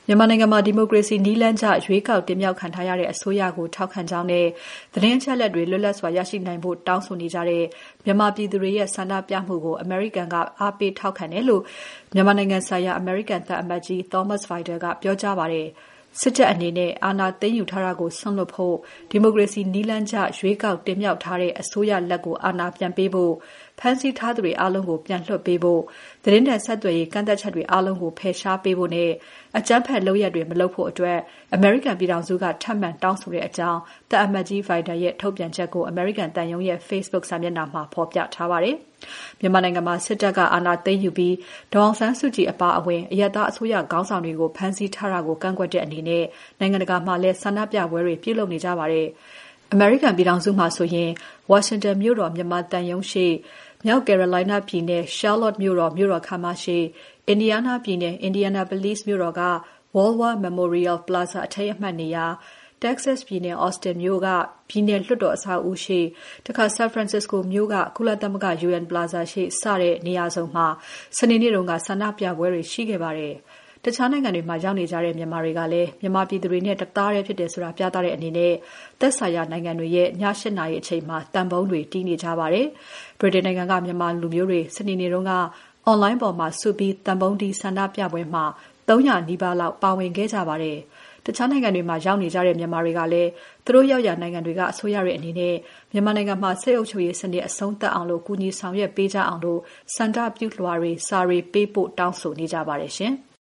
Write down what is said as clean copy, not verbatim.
မြန်မာနိုင်ငံမှာဒီမိုကရေစီနည်းလမ်းကျရွေးကောက်တင်မြှောက်ခံထားရတဲ့အစိုးရကိုထောက်ခံကြောင်းနဲ့သတင်းအချက်အလက်တွေလွတ်လပ်စွာရရှိနိုင်ဖို့တောင်းဆိုနေကြတဲ့မြန်မာပြည်သူတွေရဲ့ဆန္ဒပြမှုကိုအမေရိကန်ကအားပေးထောက်ခံတယ်လို့မြန်မာနိုင်ငံဆိုင်ရာအမေရိကန်သံအမတ်ကြီး Thomas Vajda ကပြောကြားပါတယ်။စစ်တပ်အနေနဲ့အာဏာသိမ်းယူထားတာကိုဆွန့်လွတ်ဖို့ဒီမိုကရေစီနည်းလမ်းကျရွေးကောက်တင်မြှောက်ထားတဲ့အစိုးရလက်ကိုအာဏာပြန်ပေးဖို့ဖမ်းဆီးထားသူတွေအားလုံးကိုပြန်လွှတ်ပေးဖို့သတင်းနဲ့ဆက်သွယ်ရေးကန့်သက်ချက်တွေအားလုံးကိုဖယ်ရှားပေးဖို့နဲ့အကြမ်းဖက်လုပ်ရပ်တွေမလုပ်ဖို့အတွက်အမေရိကန်ပြည်ထောင်စုကထပ်မံတောင်းဆိုတဲ့အကြောင်းသံအမတ်ကြီး Vajda ရဲ့ထုတ်ပြန်ချက်ကိုအမေရိကန်သံရုံးရဲ့ Facebook စာမျက်နှာမှာဖော်ပြထားပါတယ်။မြန်မာနိုင်ငံမှာစစ်တပ်ကအာဏာသိမ်းယူပြီးဒေါ်အောင်ဆန်းစုကြည်အပါအဝင်အရပ်သားအစိုးရခေါင်းဆောင်တွေကိုဖမ်းဆီးထားတာကိုကန့်ကွက်တဲ့အနေနဲ့နိုင်ငံတကာမှာလည်းဆန္ဒပြပွဲတွေပြုလုပ်နေကြပါတယ်။အမေရိကန်ပြည်ထောင်စုမှာဆိုရင်ဝါရှင်တန်မြို့တော်မြန်မာသံရုံးရှိမြောက် Carolina ပြည်နယ် Charlotte မြို့တော်ခန်းမရှိအင်ဒီယားနားပြည်နယ် Indianapolis မြို့တော်က World War Memorial Plaza အထိမ်းအမှတ်နေရာ Texas ပြည်နယ် Austin မြို့ကပြည်နယ်လွှတ်တော်အဆောက်အဦရှိတခါ San Francisco မြို့ကကုလသမဂ္ဂ UN Plaza ရှိစတဲ့နေရာစုံမှာစနေနေ့တုန်းကဆန္ဒပြပွဲတွေရှိခဲ့ပါတယ်။တခြားနိုင်ငံတွေမှာရောက်နေကြတဲ့မြန်မာတွေကလည်းမြန်မာပြည်သူတွေနဲ့တသားတည်းဖြစ်တယ်ဆိုတာပြသတဲ့အနေနဲ့သက်ဆိုင်ရာနိုင်ငံတွေရဲ့ည 8 နာရီအချိန်မှာတန်ပုံးတွေတီးနေကြပါတယ်။ ဗြိတိန်နိုင်ငံကမြန်မာလူမျိုးတွေစနေနေ့တုန်းကအွန်လိုင်းပေါ်မှာစုပြီးတန်ပုံးတီးဆန္ဒပြပွဲမှာ300နီးပါးလောက်ပါဝင်ခဲ့ကြပါတယ်။တခြားနိုင်ငံတွေမှာရောက်နေကြတဲ့မြန်မာတွေကလည်းသူတို့ရောက်ရာနိုင်ငံတွေကအစိုးရတွေအနေနဲ့မြန်မာနိုင်ငံမှာစစ်အုပ်ချုပ်ရေးစနစ်အဆုံးသတ်အောင်ကူညီဆောင်ရွက်ပေးကြအောင်ဆန္ဒပြုလွှာတွေစာတွေပေးပို့တောင်းဆိုနေကြပါတယ်ရှင်။